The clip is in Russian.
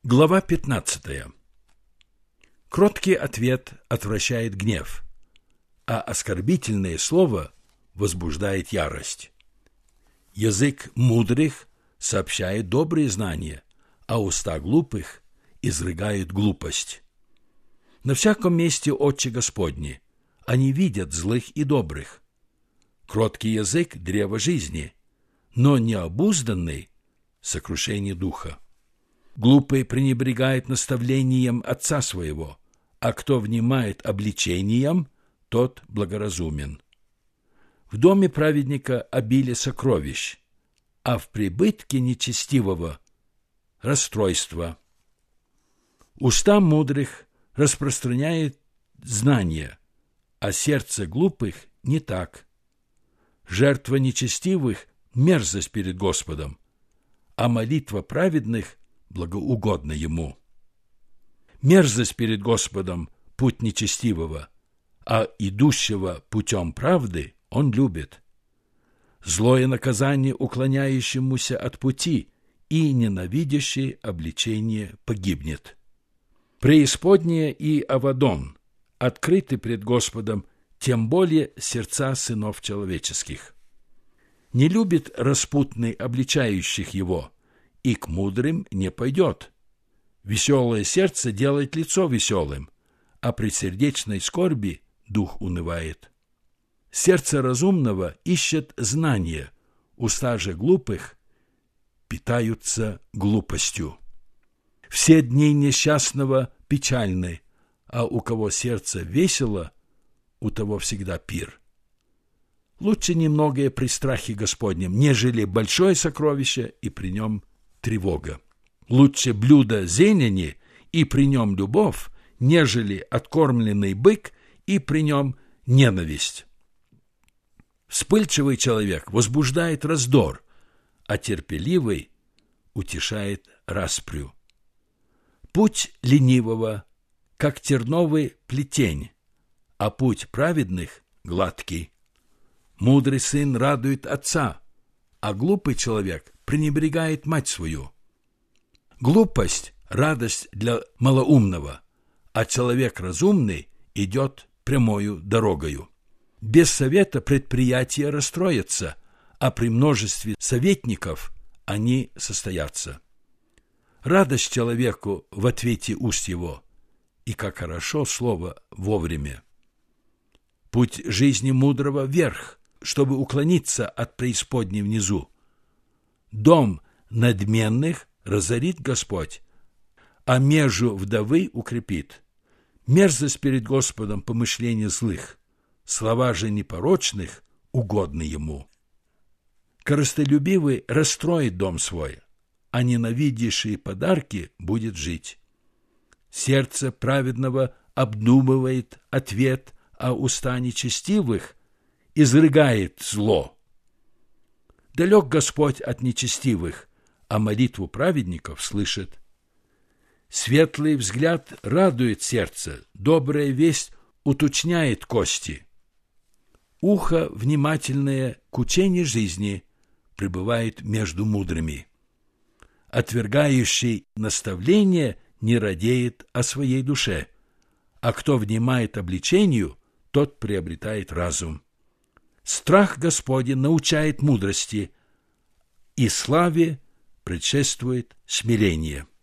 Глава 15. Кроткий ответ отвращает гнев, а оскорбительное слово возбуждает ярость. Язык мудрых сообщает добрые знания, а уста глупых изрыгают глупость. На всяком месте Отче Господни, они видят злых и добрых. Кроткий язык – древо жизни, но необузданный – сокрушение духа. Глупый пренебрегает наставлением отца своего, а кто внимает обличениям, тот благоразумен. В доме праведника обилие сокровищ, а в прибытке нечестивого – расстройство. Уста мудрых распространяет знания, а сердце глупых не так. Жертва нечестивых – мерзость перед Господом, а молитва праведных – благоугодна Ему. Мерзость перед Господом – путь нечестивого, а идущего путем правды Он любит. Злое наказание уклоняющемуся от пути и ненавидящий обличение погибнет. Преисподняя и Авадон открыты пред Господом, тем более сердца сынов человеческих. Не любит распутный обличающих его, и к мудрым не пойдет. Веселое сердце делает лицо веселым, а при сердечной скорби дух унывает. Сердце разумного ищет знания, уста же глупых питаются глупостью. Все дни несчастного печальны, а у кого сердце весело, у того всегда пир. Лучше немногое при страхе Господнем, нежели большое сокровище и при нем тревога. Лучше блюдо зелени и при нем любовь, нежели откормленный бык и при нем ненависть. Вспыльчивый человек возбуждает раздор, а терпеливый утешает распрю. Путь ленивого, как терновый плетень, а путь праведных гладкий. Мудрый сын радует отца, а глупый человек пренебрегает мать свою. Глупость – радость для малоумного, а человек разумный идет прямою дорогою. Без совета предприятия расстроятся, а при множестве советников они состоятся. Радость человеку в ответе уст его, и как хорошо слово вовремя. Путь жизни мудрого вверх, чтобы уклониться от преисподней внизу. Дом надменных разорит Господь, а межу вдовы укрепит. Мерзость перед Господом помышления злых, слова же непорочных угодны Ему. Корыстолюбивый расстроит дом свой, а ненавидящий подарки будет жить. Сердце праведного обдумывает ответ, а уста нечестивых изрыгает зло. Далек Господь от нечестивых, а молитву праведников слышит. Светлый взгляд радует сердце, добрая весть уточняет кости. Ухо, внимательное к учению жизни, пребывает между мудрыми. Отвергающий наставление не радеет о своей душе, а кто внимает обличению, тот приобретает разум. Страх Господень научает мудрости, и славе предшествует смирение.